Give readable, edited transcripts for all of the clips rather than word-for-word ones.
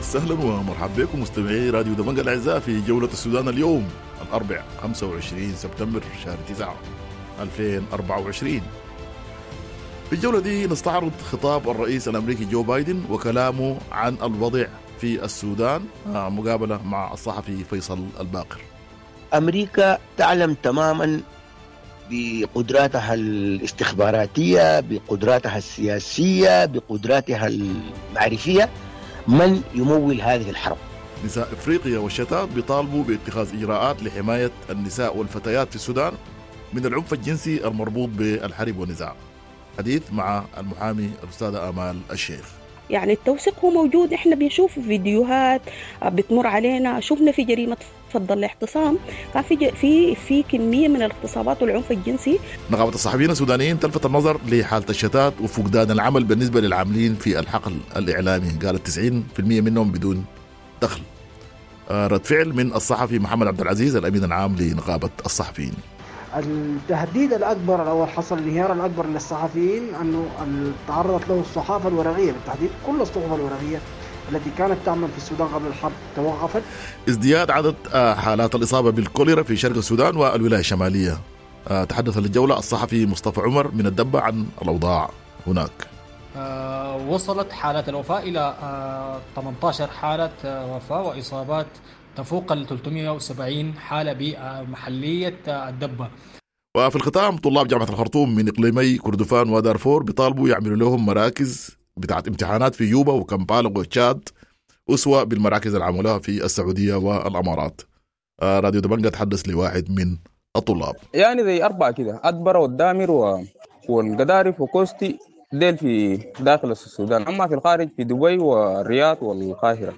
وسهلا ومرحبا بكم مستمعي راديو دمنقة الأعزاء في جولة السودان اليوم الأربع 25 سبتمبر شهر 9 2024. في الجولة دي نستعرض خطاب الرئيس الأمريكي جو بايدن وكلامه عن الوضع في السودان، مقابلة مع الصحفي فيصل الباقر. أمريكا تعلم تماما بقدراتها الاستخباراتية، بقدراتها السياسية، بقدراتها المعرفية من يمول هذه الحرب. نساء إفريقيا والشتات بيطالبوا باتخاذ إجراءات لحماية النساء والفتيات في السودان من العنف الجنسي المربوط بالحرب والنزاع. حديث مع المحامي الأستاذة آمال الشيخ. يعني التوثيق هو موجود، احنا بنشوف فيديوهات بتمر علينا، شفنا في جريمة فض الاعتصام كان في كمية من الاغتصابات والعنف الجنسي. نقابة الصحفيين السودانيين تلفت النظر لحالة الشتات وفقدان العمل بالنسبة للعاملين في الحقل الإعلامي، قالت 90% منهم بدون دخل. رد فعل من الصحفي محمد عبد العزيز الأمين العام لنقابة الصحفيين. التهديد الأكبر أو حصل الانهيار الأكبر للصحفيين أنه تعرضت له الصحافة الورقية، بالتحديد كل الصحف الورقية التي كانت تعمل في السودان قبل الحرب توقفت. ازدياد عدد حالات الإصابة بالكوليرا في شرق السودان والولاية الشمالية. تحدث للجولة الصحفي مصطفى عمر من الدبة عن الأوضاع هناك. وصلت حالات الوفاة إلى 18 حالة وفاة وإصابات تفوق 370 حالة بمحلية الدبة. وفي الختام طلاب جامعة الخرطوم من إقليمي كردفان ودارفور بيطالبوا يعملوا لهم مراكز بتاعت امتحانات في يوبا وكمبالا وتشاد أسوأ بالمراكز اللي عملوها في السعودية والأمارات. راديو دمنقة تحدث لواحد من الطلاب. يعني زي 4 كده، أدبر والدامر والقدارف وكوستي ديل في داخل السودان، أما في الخارج في دبي والرياض والقاهرة.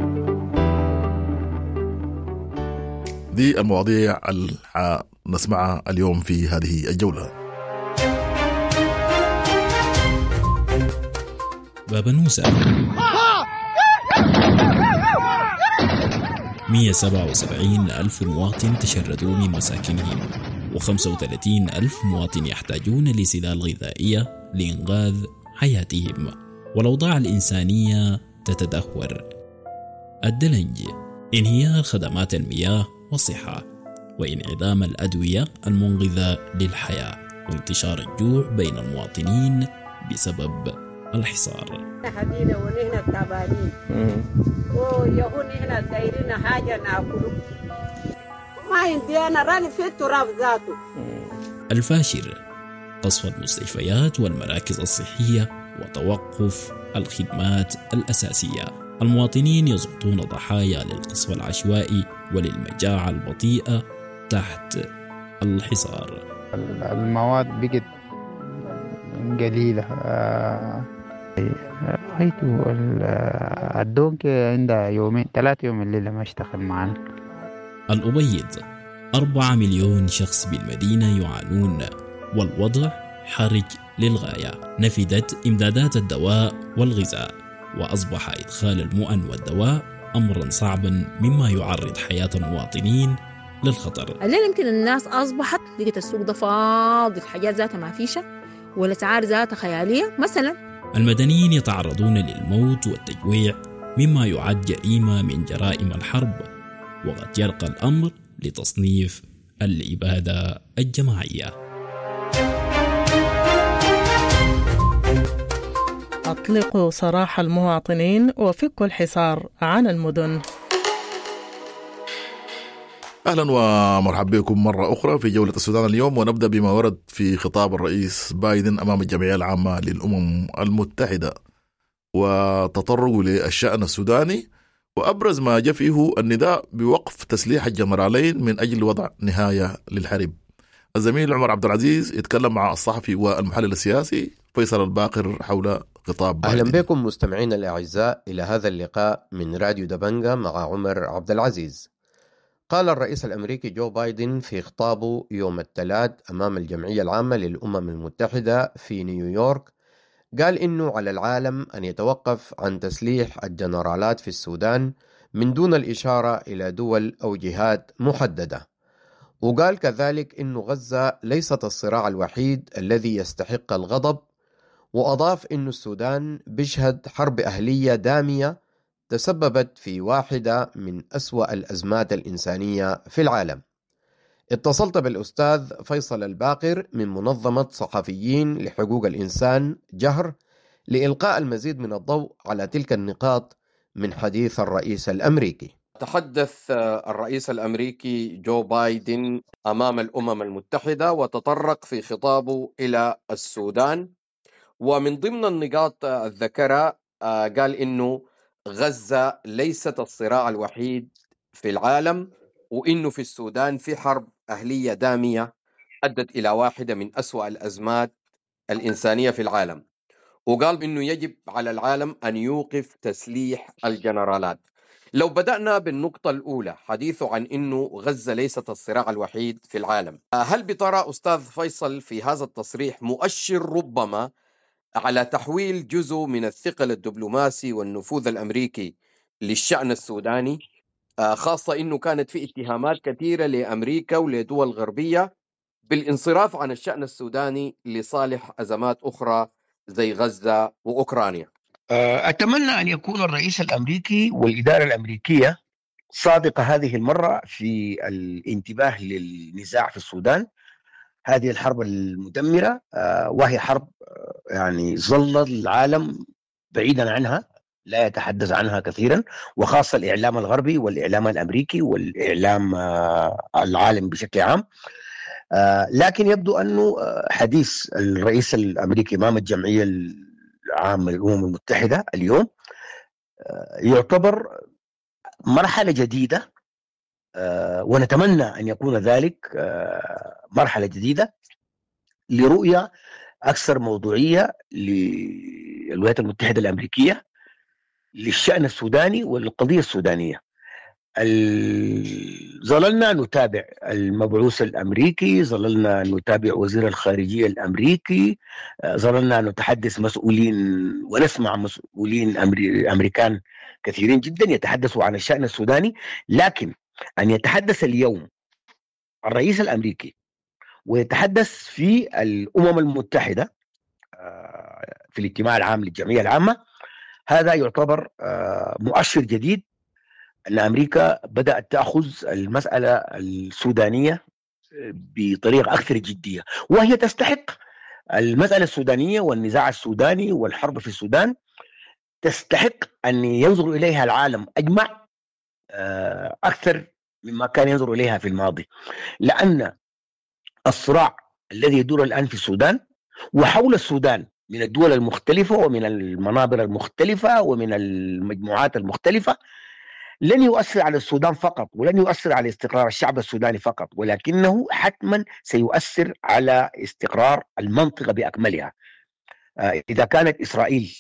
دي المواضيع اللي نسمعها اليوم في هذه الجولة. بابا نوسة 177 ألف مواطن تشردوا من مساكنهم، و35 ألف مواطن يحتاجون لسلال غذائية لإنقاذ حياتهم، والأوضاع الإنسانية تتدهور. الدلنج، انهيار خدمات المياه والصحة، وانعدام الأدوية المنقذة للحياة، وانتشار الجوع بين المواطنين بسبب الحصار. حدينا ونحن تعبانين ويهون هنا دايرين حاجة ناكله، ما عندي أنا راني في التراب ذاته. الفاشر، قصف المستشفيات والمراكز الصحية وتوقف الخدمات الأساسية. المواطنين يسقطون ضحايا للقصف العشوائي وللمجاعة البطيئة تحت الحصار. المواد بقت قليلة. رأيته الدونك عندها 2-3 يوم الليلة ما اشتغل معنا. الأبيض، 4 مليون شخص بالمدينة يعانون والوضع حرج للغاية. نفدت إمدادات الدواء والغذاء، وأصبح إدخال المؤن والدواء أمرا صعبا مما يعرض حياة المواطنين للخطر. الليل يمكن الناس أصبحت لقيت السوق ده فاضي، الحاجات ذاتها ما فيشة والأسعار ذاتها خيالية. مثلا المدنيين يتعرضون للموت والتجويع مما يعد جريمة من جرائم الحرب، وقد يرقى الأمر لتصنيف الإبادة الجماعية. أطلقوا سراح المواطنين وفكوا الحصار عن المدن. أهلا ومرحبا بكم مرة أخرى في جولة السودان اليوم، ونبدأ بما ورد في خطاب الرئيس بايدن أمام الجمعية العامة للأمم المتحدة وتطرقوا للشأن السوداني، وأبرز ما جاء فيه النداء بوقف تسليح الجنرالين من أجل وضع نهاية للحرب. الزميل عمر عبد العزيز يتكلم مع الصحفي والمحلل السياسي فيصل الباقر حول خطاب بايدن. أهلا بكم مستمعين الأعزاء إلى هذا اللقاء من راديو دبنقة مع عمر عبد العزيز. قال الرئيس الأمريكي جو بايدن في خطابه يوم الثلاث أمام الجمعية العامة للأمم المتحدة في نيويورك، قال إنه على العالم أن يتوقف عن تسليح الجنرالات في السودان من دون الإشارة إلى دول أو جهات محددة. وقال كذلك إنه غزة ليست الصراع الوحيد الذي يستحق الغضب، وأضاف إنه السودان بيشهد حرب أهلية دامية تسببت في واحدة من أسوأ الأزمات الإنسانية في العالم. اتصلت بالأستاذ فيصل الباقر من منظمة صحفيين لحقوق الإنسان جهر لإلقاء المزيد من الضوء على تلك النقاط من حديث الرئيس الأمريكي. تحدث الرئيس الأمريكي جو بايدن أمام الأمم المتحدة وتطرق في خطابه إلى السودان، ومن ضمن النقاط الذكرى قال إنه غزة ليست الصراع الوحيد في العالم، وإنه في السودان في حرب أهلية دامية أدت إلى واحدة من أسوأ الأزمات الإنسانية في العالم، وقال إنه يجب على العالم أن يوقف تسليح الجنرالات. لو بدأنا بالنقطة الأولى حديثه عن إنه غزة ليست الصراع الوحيد في العالم، هل بترى أستاذ فيصل في هذا التصريح مؤشر ربما على تحويل جزء من الثقل الدبلوماسي والنفوذ الأمريكي للشأن السوداني، خاصة إنه كانت في اتهامات كثيرة لأمريكا ولدول غربية بالانصراف عن الشأن السوداني لصالح أزمات أخرى زي غزة وأوكرانيا؟ أتمنى أن يكون الرئيس الأمريكي والإدارة الأمريكية صادقة هذه المرة في الانتباه للنزاع في السودان، هذه الحرب المدمرة، وهي حرب يعني ظل العالم بعيدا عنها، لا يتحدث عنها كثيرا، وخاصة الإعلام الغربي والإعلام الأمريكي والإعلام العالم بشكل عام. لكن يبدو أنه حديث الرئيس الأمريكي أمام الجمعية العامة للأمم المتحدة اليوم يعتبر مرحلة جديدة، ونتمنى أن يكون ذلك مرحلة جديدة لرؤية أكثر موضوعية للولايات المتحدة الأمريكية للشأن السوداني والقضية السودانية. ظللنا نتابع المبعوث الأمريكي، ظللنا نتابع وزير الخارجية الأمريكي، ظللنا نتحدث مسؤولين ونسمع مسؤولين أمريكان كثيرين جدا يتحدثوا عن الشأن السوداني، لكن أن يتحدث اليوم الرئيس الأمريكي ويتحدث في الأمم المتحدة في الاجتماع العام للجمعية العامة، هذا يعتبر مؤشر جديد أن أمريكا بدأت تأخذ المسألة السودانية بطريقة أكثر جدية، وهي تستحق. المسألة السودانية والنزاع السوداني والحرب في السودان تستحق أن ينظر إليها العالم أجمع أكثر مما كان ينظر إليها في الماضي، لأن الصراع الذي يدور الآن في السودان وحول السودان من الدول المختلفة ومن المنابر المختلفة ومن المجموعات المختلفة لن يؤثر على السودان فقط، ولن يؤثر على استقرار الشعب السوداني فقط، ولكنه حتما سيؤثر على استقرار المنطقة بأكملها. إذا كانت إسرائيل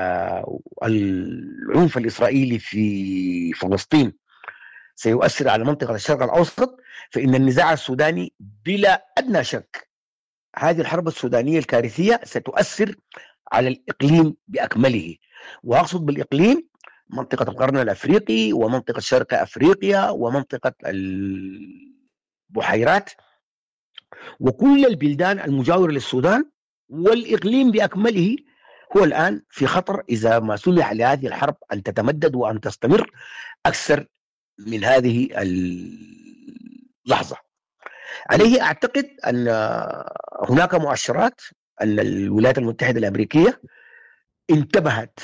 العنف الإسرائيلي في فلسطين سيؤثر على منطقة الشرق الأوسط، فإن النزاع السوداني بلا أدنى شك، هذه الحرب السودانية الكارثية ستؤثر على الإقليم بأكمله، وأقصد بالإقليم منطقة القرن الأفريقي ومنطقة شرق أفريقيا ومنطقة البحيرات وكل البلدان المجاورة للسودان، والإقليم بأكمله هو الآن في خطر إذا ما سمح لهذه الحرب أن تتمدد وأن تستمر أكثر من هذه اللحظة. عليه أعتقد أن هناك مؤشرات أن الولايات المتحدة الأمريكية انتبهت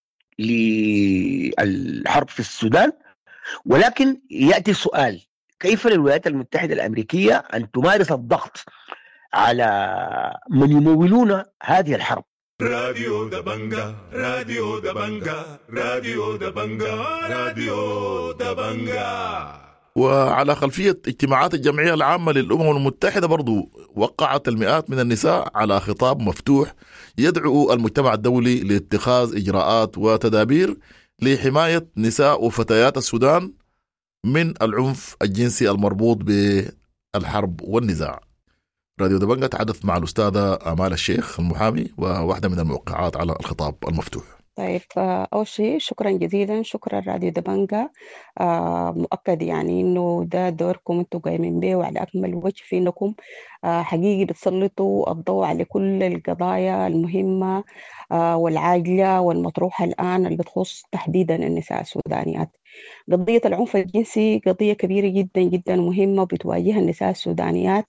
للحرب في السودان، ولكن يأتي السؤال: كيف للولايات المتحدة الأمريكية أن تمارس الضغط على من يمولون هذه الحرب؟ راديو دبنجا راديو دبنجا راديو دبنجا راديو دبنجا. وعلى خلفية اجتماعات الجمعية العامة للأمم المتحدة برضو وقعت المئات من النساء على خطاب مفتوح يدعو المجتمع الدولي لاتخاذ إجراءات وتدابير لحماية نساء وفتيات السودان من العنف الجنسي المربوط بالحرب والنزاع. راديو دبنجة تحدث مع الأستاذة آمال الشيخ المحامي وواحدة من الموقعات على الخطاب المفتوح. طيب أول شيء شكرا جزيلا، شكرا راديو دبنجا. مؤكد يعني إنه ده دوركم أنتوا قايمين به وعلى أكمل وجه في إنكم حقيقي بتسلطوا الضوء على كل القضايا المهمة والعاجلة والمطروحة الآن اللي بتخص تحديدا النساء السودانيات. قضية العنف الجنسي قضية كبيرة جدا جدا مهمة بتواجهها النساء السودانيات،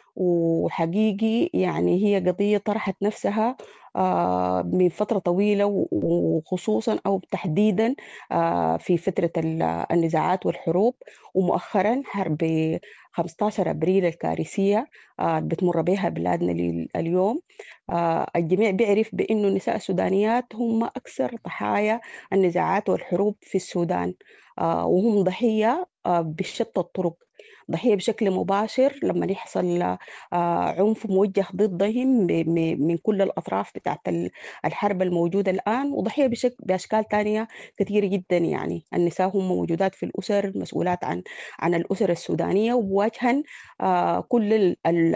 وحقيقي يعني هي قضية طرحت نفسها من فترة طويلة، وخصوصا أو تحديدا في فترة النزاعات والحروب، ومؤخرا حرب 15 أبريل الكارثية بتمر بها بلادنا اليوم. الجميع بيعرف بأنه النساء السودانيات هم أكثر ضحايا النزاعات والحروب في السودان، وهم ضحية بشتى الطرق، ضحية بشكل مباشر لما يحصل عنف موجه ضدهم من كل الأطراف بتاعت الحرب الموجودة الآن، وضحية بأشكال تانية كثيرة جدا. يعني النساء هم موجودات في الأسر، مسؤولات عن الأسر السودانية، وواجهن كل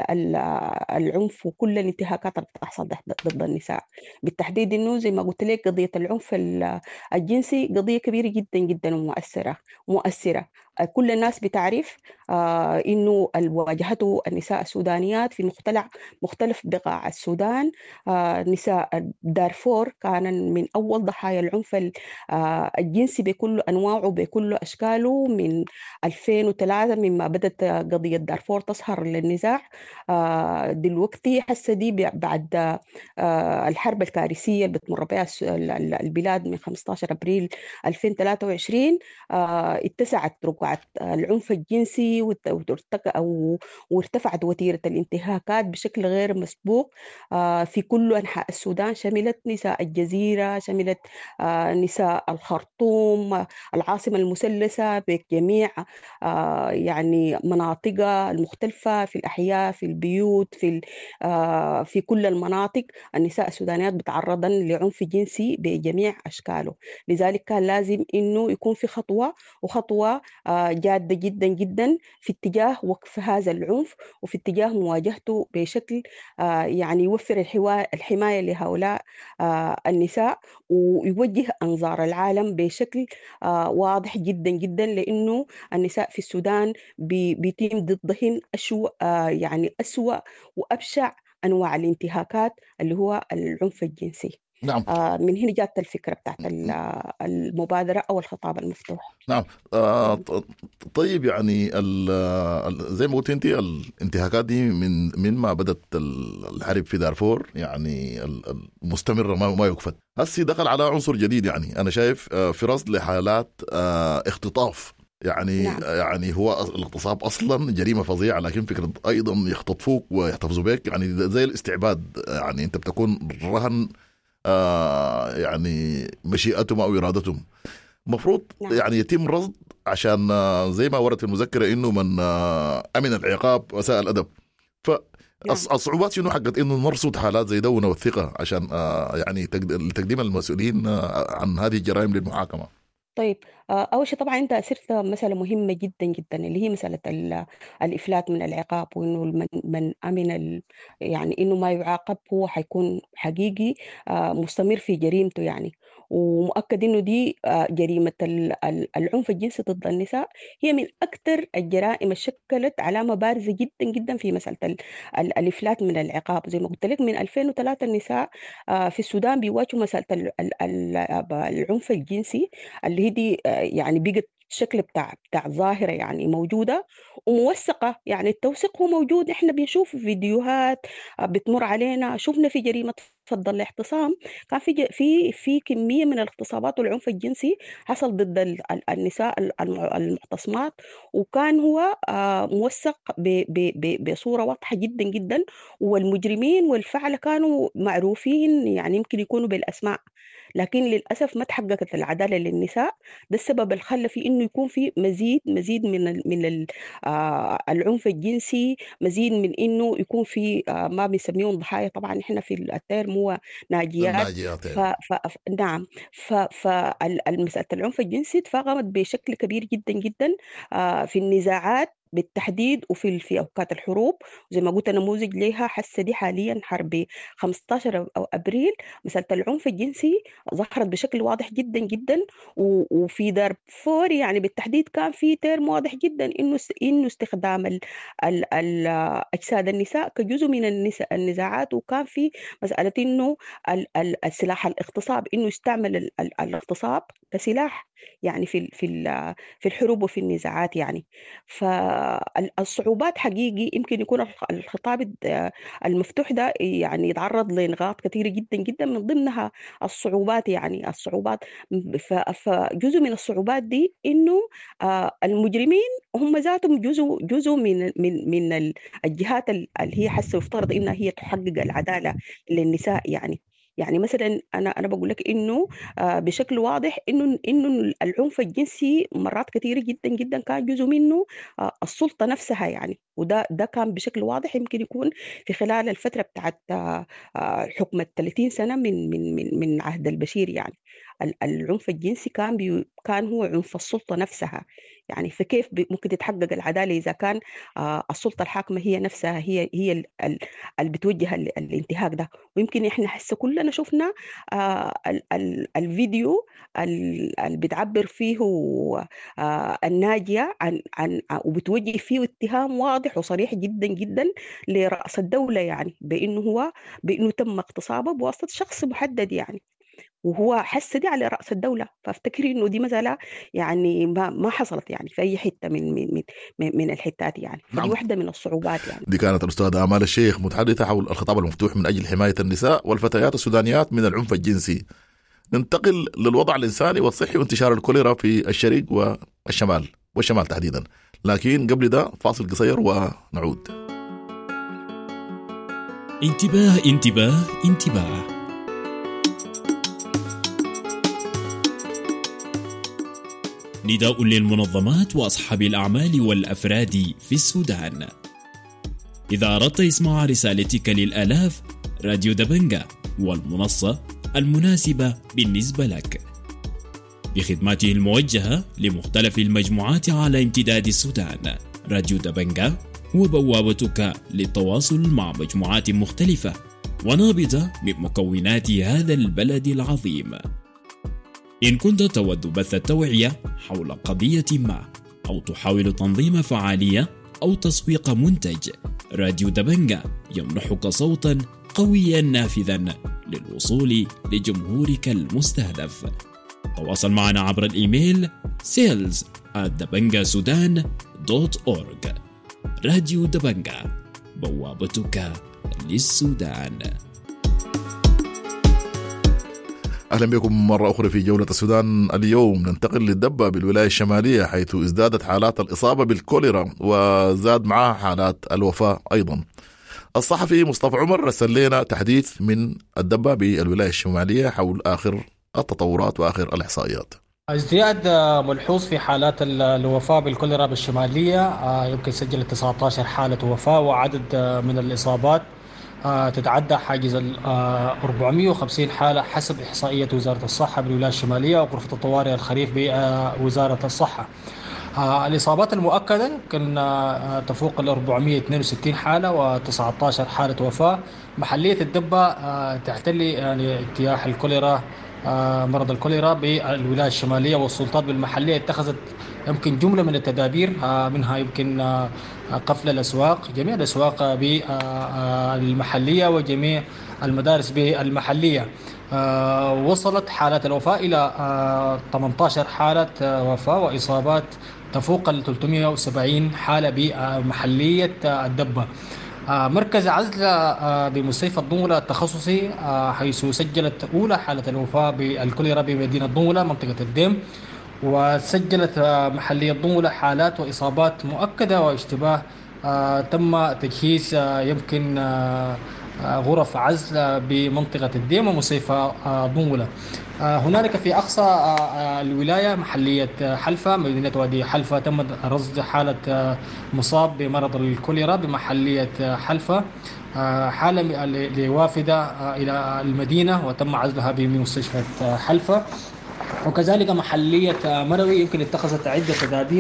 العنف وكل الانتهاكات اللي بتحصل ضد النساء. بالتحديد إنه زي ما قلت لك قضية العنف الجنسي قضية كبيرة جدا جدا ومؤثرة. كل الناس بتعرف إنه واجهته النساء السودانيات في مختلف بقاع السودان. نساء دارفور كان من أول ضحايا العنف الجنسي بكل أنواعه بكل أشكاله من 2003 مما بدأت قضية دارفور تظهر للنزاع. دلوقتي حسه دي بعد الحرب الكارثية اللي بتمر بها البلاد من 15 أبريل 2023 اتسعت رقعة العنف الجنسي وارتفعت وتيرة الانتهاكات بشكل غير مسبوق في كل أنحاء السودان، شملت نساء الجزيرة، شملت نساء الخرطوم، العاصمة المثلثة بجميع يعني مناطقها المختلفة، في الأحياء، في البيوت، في كل المناطق النساء السودانيات بتعرضن لعنف جنسي بجميع أشكاله. لذلك كان لازم إنه يكون في خطوة جادة جدا جدا في اتجاه وقف هذا العنف، وفي اتجاه مواجهته بشكل يعني يوفر الحماية لهؤلاء النساء، ويوجه أنظار العالم بشكل واضح جدا جدا، لأنه النساء في السودان بيتم ضدهن أسوأ وأبشع أنواع الانتهاكات اللي هو العنف الجنسي. نعم. من هنا جات الفكرة بتاعت المبادرة أو الخطاب المفتوح. نعم. طيب يعني زي ما قلت انت الانتهاكات دي من ما بدت الحرب في دارفور يعني المستمرة ما يكفت. هسي دخل على عنصر جديد، يعني أنا شايف في رصد لحالات اختطاف. يعني نعم. يعني هو الاغتصاب اصلا جريمه فظيعه، لكن فكره ايضا يختطفوك ويحتفظوا بك يعني زي الاستعباد، يعني انت بتكون رهن يعني مشيئتهم او ارادتهم. مفروض نعم. يعني يتم رصد عشان زي ما ورد في المذكره انه من امن العقاب وساء الادب. فالصعوبات شنو حقت انه نرصد حالات زي ده ونوثقها عشان يعني لتقديم المسؤولين عن هذه الجرائم للمحاكمه. طيب أول شيء طبعا أنت أثرت مسألة مهمة جدا جدا اللي هي مسألة الإفلات من العقاب، وإنه من أمن يعني إنه ما يعاقب هو حيكون حقيقي مستمر في جريمته يعني. ومؤكد إنه دي جريمة العنف الجنسي ضد النساء هي من أكثر الجرائم اللي شكلت علامة بارزة جدا جدا في مسألة الإفلات من العقاب. زي ما قلت لك من 2003 النساء في السودان بيواجهوا مسألة العنف الجنسي اللي هي دي يعني بقت شكل بتاع ظاهرة يعني موجودة وموثقة. يعني التوثيق هو موجود، احنا بنشوف فيديوهات بتمر علينا. شفنا في جريمة فضل الاعتصام كان في كمية من الاغتصابات والعنف الجنسي حصل ضد النساء المعتصمات، وكان هو موثق بصورة واضحة جدا جدا، والمجرمين والفعل كانوا معروفين يعني يمكن يكونوا بالأسماء، لكن للأسف ما تحققت العدالة للنساء. ده السبب اللي خلى في إنه يكون في مزيد من العنف الجنسي، مزيد من إنه يكون في ما بنسميهم ضحايا. طبعا إحنا في التيرم هو ناجيات. نعم. فالمسألة العنف الجنسي تفاقمت بشكل كبير جدا جدا في النزاعات بالتحديد وفي أوقات الحروب. زي ما قلت نموذج لها حسه دي حاليا حرب 15 أو أبريل، مسألة العنف الجنسي ظهرت بشكل واضح جدا جدا. وفي دارفور يعني بالتحديد كان في تيرم واضح جدا إنه استخدام أجساد النساء كجزء من النزاعات، وكان في مسألة إنه السلاح الاغتصاب، إنه يستعمل الاغتصاب كسلاح يعني في الحروب وفي النزاعات يعني. فالصعوبات حقيقي يمكن يكون الخطاب المفتوح ده يعني يتعرض لنقاط كثيرة جدا جدا، من ضمنها الصعوبات. يعني الصعوبات فجزء من الصعوبات دي إنه المجرمين هم ذاتهم جزء من الجهات اللي هي حسه يفترض إنها هي تحقق العدالة للنساء يعني مثلا انا بقول لك انه بشكل واضح انه العنف الجنسي مرات كثيره جدا جدا كان جزء منه السلطه نفسها يعني. وده كان بشكل واضح يمكن يكون في خلال الفتره بتاعت حكم 30 سنه من عهد البشير. يعني العنف الجنسي كان هو عنف السلطه نفسها يعني. فكيف ممكن تتحقق العداله اذا كان السلطه الحاكمه هي نفسها هي اللي بتوجه الانتهاك ده؟ ويمكن احنا حسه كلنا شفنا الفيديو اللي بتعبر فيه الناجيه عن وبتوجه فيه اتهام واضح وصريح جدا جدا لرأس الدوله، يعني بانه تم اغتصابه بواسطه شخص محدد يعني، وهو حس دي على رأس الدولة. فافتكر إنه دي مسألة يعني ما حصلت يعني في أي حتة من الحتات يعني. فدي واحدة من الصعوبات يعني. دي كانت الأستاذة آمال الشيخ متحدثة حول الخطاب المفتوح من أجل حماية النساء والفتيات السودانيات من العنف الجنسي. ننتقل للوضع الإنساني والصحي وانتشار الكوليرا في الشرق والشمال تحديدا، لكن قبل ده فاصل قصير ونعود. انتباه انتباه انتباه، نداء للمنظمات وأصحاب الأعمال والأفراد في السودان. إذا أردت إسماع رسالتك للآلاف، راديو دبنجا هو المنصة المناسبة بالنسبة لك، بخدماته الموجهة لمختلف المجموعات على امتداد السودان. راديو دبنجا هو بوابتك للتواصل مع مجموعات مختلفة ونابضة من مكونات هذا البلد العظيم. إن كنت تود بث التوعية حول قضية ما، أو تحاول تنظيم فعالية أو تسويق منتج، راديو دبنجا يمنحك صوتا قويا نافذا للوصول لجمهورك المستهدف. تواصل معنا عبر الإيميل sales@dabangaSudan.org. راديو دبنجا، بوابتك للسودان. أهلا بكم مرة أخرى في جولة السودان. اليوم ننتقل للدبة بالولاية الشمالية، حيث ازدادت حالات الإصابة بالكوليرا وزاد معها حالات الوفاة أيضا. الصحفي مصطفى عمر رسل لنا تحديث من الدبة بالولاية الشمالية حول آخر التطورات وآخر الإحصائيات. ازدياد ملحوظ في حالات الوفاة بالكوليرا بالشمالية، يمكن سجلت 19 حالة وفاة، وعدد من الإصابات تتعدى حاجز 450 حالة حسب إحصائية وزارة الصحة بالولاية الشمالية وغرفة الطوارئ الخريف بوزارة الصحة. الإصابات المؤكدة يمكن تفوق 462 حالة و19 حالة وفاة. محلية الدبة تحتل يعني اجتياح الكوليرا، مرض الكوليرا بالولاية الشمالية، والسلطات بالمحلية اتخذت يمكن جملة من التدابير، منها يمكن قفل الأسواق، جميع الأسواق بالمحلية وجميع المدارس بالمحلية. وصلت حالات الوفاة إلى 18 حالة وفاة وإصابات تفوق 370 حالة بمحلية الدبة. مركز عزل بمستشفى الضمولة التخصصي، حيث سجلت أولى حالة الوفاة بالكوليرا بمدينة ضمولة منطقة الديم، وسجلت محلية ضمولة حالات وإصابات مؤكدة واشتباه. تم تجهيز يمكن غرف عزل بمنطقة الديم ومستشفى ضمولة. هنالك في أقصى الولاية محلية حلفة، مدينة وادي حلفة، تم رصد حالة مصاب بمرض الكوليرا بمحلية حلفة، حالة لوافدة إلى المدينة وتم عزلها بمستشفى حلفة. وكذلك محلية مروي يمكن اتخذت عدة تدابير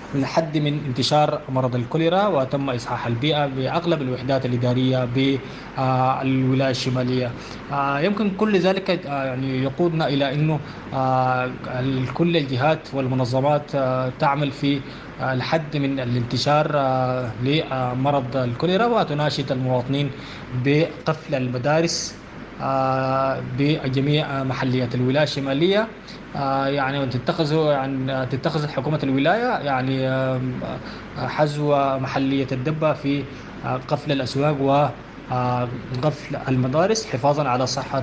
الحد من انتشار مرض الكوليرا، وتم إصحاح البيئة بأغلب الوحدات الإدارية بالولاية الشمالية. يمكن كل ذلك يعني يقودنا إلى أنه كل الجهات والمنظمات تعمل في الحد من الانتشار لمرض الكوليرا، وتناشد المواطنين بقفل المدارس بجميع محليات الولاية الشمالية، يعني تتخذ حكومة الولاية يعني حزو محلية الدبة في قفل الأسواق وقفل المدارس حفاظا على صحة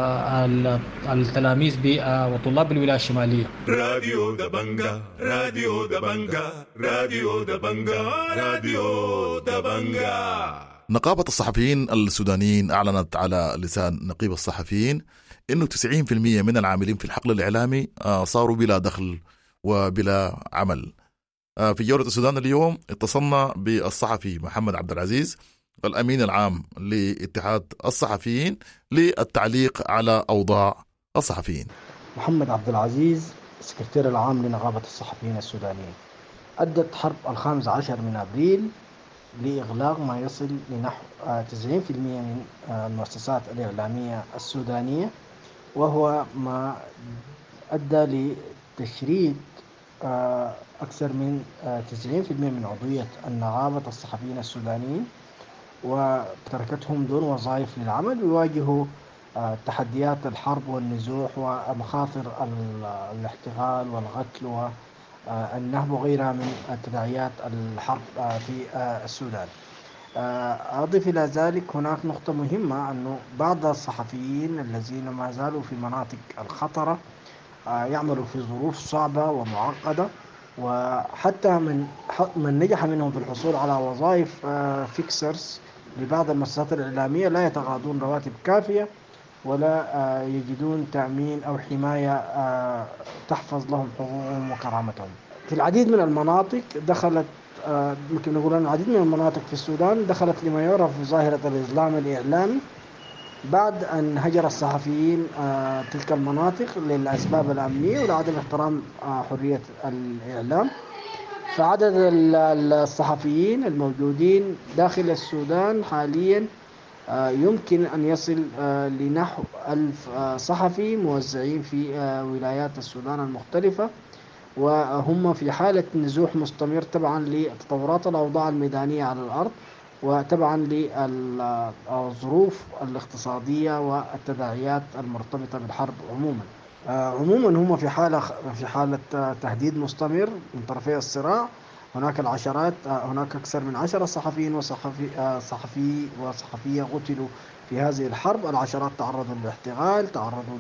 التلاميذ وطلاب الولاية الشمالية. راديو دبنجا، راديو دبنجا، راديو دبنجا، راديو دبنجا. نقابة الصحفيين السودانيين أعلنت على لسان نقيب الصحفيين إنه 90% من العاملين في الحقل الإعلامي صاروا بلا دخل وبلا عمل. في جولة السودان اليوم اتصلنا بالصحفي محمد عبد العزيز الأمين العام لاتحاد الصحفيين للتعليق على أوضاع الصحفيين. محمد عبد العزيز السكرتير العام لنقابة الصحفيين السودانيين. أدت حرب 15 من أبريل لإغلاق ما يصل لنحو 90% من المؤسسات الإعلامية السودانية، وهو ما أدى لتشريد أكثر من 90% من عضوية النقابة الصحفيين السودانيين، وتركتهم دون وظائف للعمل، يواجهوا تحديات الحرب والنزوح ومخاطر الاحتغال والقتل والنهب وغيرها من تداعيات الحرب في السودان. أضيف إلى ذلك هناك نقطة مهمة، أنه بعض الصحفيين الذين ما زالوا في المناطق الخطرة يعملوا في ظروف صعبة ومعقدة، وحتى من نجح منهم في الحصول على وظائف فيكسرز لبعض المؤسسات الإعلامية لا يتقاضون رواتب كافية ولا يجدون تأمين أو حماية تحفظ لهم حقوقهم وكرامتهم. في العديد من المناطق دخلت، ممكن نقول أن العديد من المناطق في السودان دخلت لما يعرف بظاهرة الإظلام الإعلامي بعد أن هجر الصحفيين تلك المناطق للأسباب الأمنية ولعدم احترام حرية الإعلام. فعدد الصحفيين الموجودين داخل السودان حاليا يمكن أن يصل لنحو 1000 صحفي موزعين في ولايات السودان المختلفة، وهم في حالة نزوح مستمر طبعا لتطورات الأوضاع الميدانية على الأرض وتبعا للظروف الاقتصادية والتداعيات المرتبطة بالحرب عموما هم في حالة تهديد مستمر من طرفي الصراع. هناك هناك أكثر من 10 صحفيين وصحفية قتلوا في هذه الحرب. العشرات تعرضوا للاحتغال، تعرضوا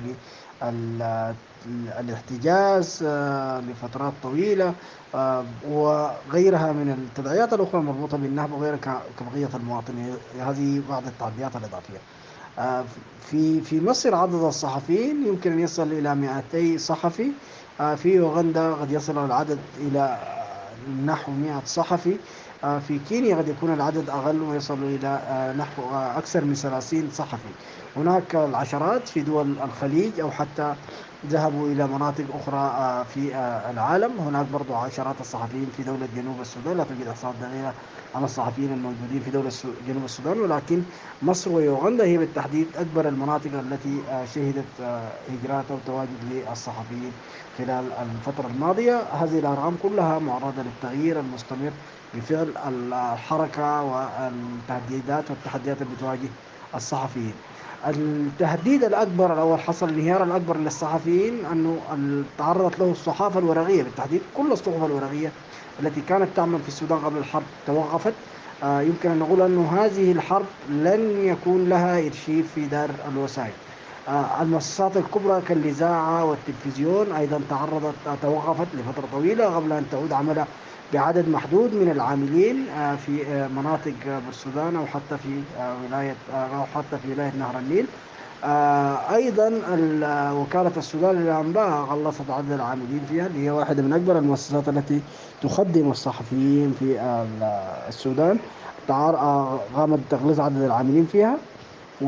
للاحتجاز لفترات طويلة، وغيرها من التداعيات الأخرى المربوطة بالنهب وغيرها كبقية المواطنين. هذه بعض التعديات الإضافية. في مصر عدد الصحفيين يمكن أن يصل إلى 200 صحفي. في أوغندا قد يصل العدد إلى نحو 100 صحفي. في كينيا قد يكون العدد أقل ويصل إلى نحو أكثر من 30 صحفي. هناك العشرات في دول الخليج أو حتى ذهبوا إلى مناطق أخرى في العالم. هناك برضو عشرات الصحفيين في دولة جنوب السودان، لا توجد إحصاءات دقيقة على الصحفيين الموجودين في دولة جنوب السودان، ولكن مصر ويوغندا هي بالتحديد أكبر المناطق التي شهدت هجرات أو تواجد للصحفيين خلال الفترة الماضية. هذه الأرقام كلها معرضة للتغيير المستمر بفعل الحركة والتهديدات والتحديات اللي بتواجه الصحفيين. التهديد الأكبر أو حصل الانهيار الأكبر للصحفيين أنه تعرضت له الصحافة الورقية، بالتحديد كل الصحف الورقية التي كانت تعمل في السودان قبل الحرب توقفت. يمكن أن نقول أنه هذه الحرب لن يكون لها إرشيف في دار الوسائل. المؤسسات الكبرى كالإذاعة والتلفزيون أيضا توقفت لفترة طويلة قبل أن تعود عملها بعدد محدود من العاملين في مناطق بالسودان أو حتى في ولاية نهر النيل. أيضا وكالة السودان للأنباء قلصت عدد العاملين فيها، اللي هي واحدة من أكبر المؤسسات التي تخدم الصحفيين في السودان، قامت بتقليص عدد العاملين فيها.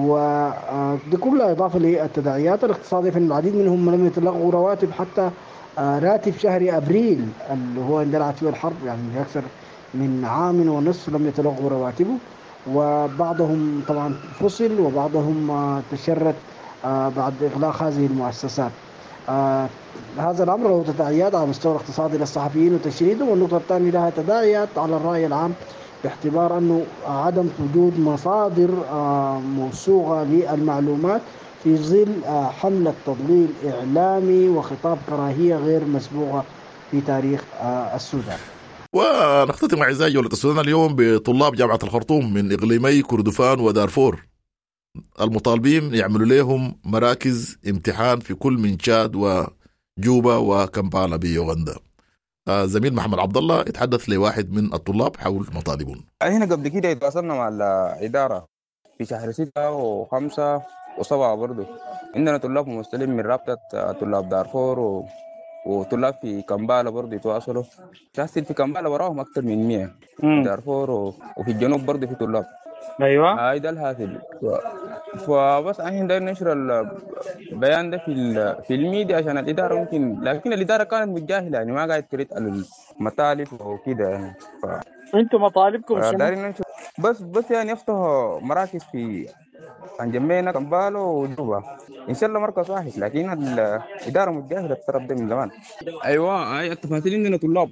ودي كلها إضافة للتداعيات الاقتصادية، في العديد منهم لم يتلقوا رواتب حتى راتب شهر أبريل اللي هو اندلعت فيه الحرب، يعني أكثر من عام ونصف لم يتلغوا رواتبه، وبعضهم طبعا فصل وبعضهم تشرد بعد إغلاق هذه المؤسسات. هذا الأمر له تداعيات على المستوى الاقتصادي للصحفيين وتشريدهم، والنقطة الثانية لها تداعيات على الرأي العام باعتبار أنه عدم وجود مصادر موثوقة للمعلومات في ظل حملة تضليل إعلامي وخطاب كراهية غير مسبوقة في تاريخ السودان. ونختتم أعزائي جولة السودان اليوم بطلاب جامعة الخرطوم من إقليمي كردفان ودارفور المطالبين يعملوا لهم مراكز امتحان في كل من تشاد وجوبا وكمبالا بيوغندا. زميل محمد عبد الله يتحدث لواحد من الطلاب حول مطالبهم. هنا قبل كده تواصلنا مع الإدارة في شهر 6 و5 و7 برضو. عندنا طلاب ممثلين من رابطة طلاب دارفور وطلاب في كمبالا برضو يتواصلوا. شاهدت في كمبالا وراهم أكثر من 100 في دارفور وفي الجنوب برضو في طلاب. ايوه ده الهاتف. فبس احنا داير نشر البيان ده في الميديا عشان الاداره ممكن، لكن الاداره كانت متجاهله يعني ما قاعد تريد المطالب وكده يعني. انتم مطالبكم شنو؟ دايرين ننشر بس يعني يفتحوا مراكز في جنبينا كمبالا وجوبا ان شاء الله مركز واحد، لكن الاداره متجاهله الطرف ده من زمان. ايوه هاي التفاصيل عندنا طلاب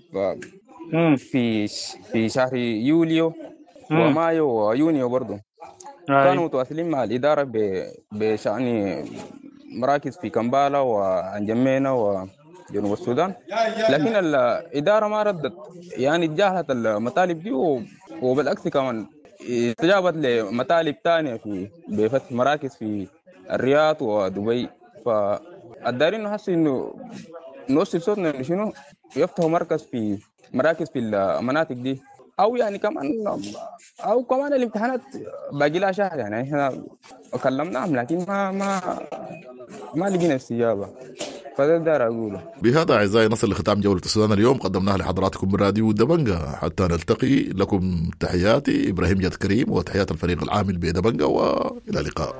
في شهر يوليو ومايو ويونيو برضو كانوا متواصلين مع الإدارة بشأن مراكز في كمبالا وعنجمينا وجنوب السودان، لكن الإدارة ما ردت يعني تجاهلت المطالب دي وبالعكس كمان استجابت لمطالب تانية في بفتح مراكز في الرياض ودبي. فالدارين نحس إنه نوصل صوتنا إنه شنو يفتحوا مراكز في المناطق دي، أو يعني كمان الامتحانات باقي لها شهر يعني احنا كلمناهم لكن ما لقينا استجابة. فده دار أقوله. بهذا أعزائي نصل لختام جولة السودان اليوم قدمناها لحضراتكم من راديو دبنجا. حتى نلتقي لكم تحياتي إبراهيم جاد كريم وتحيات الفريق العامل بدبنجا، وإلى اللقاء.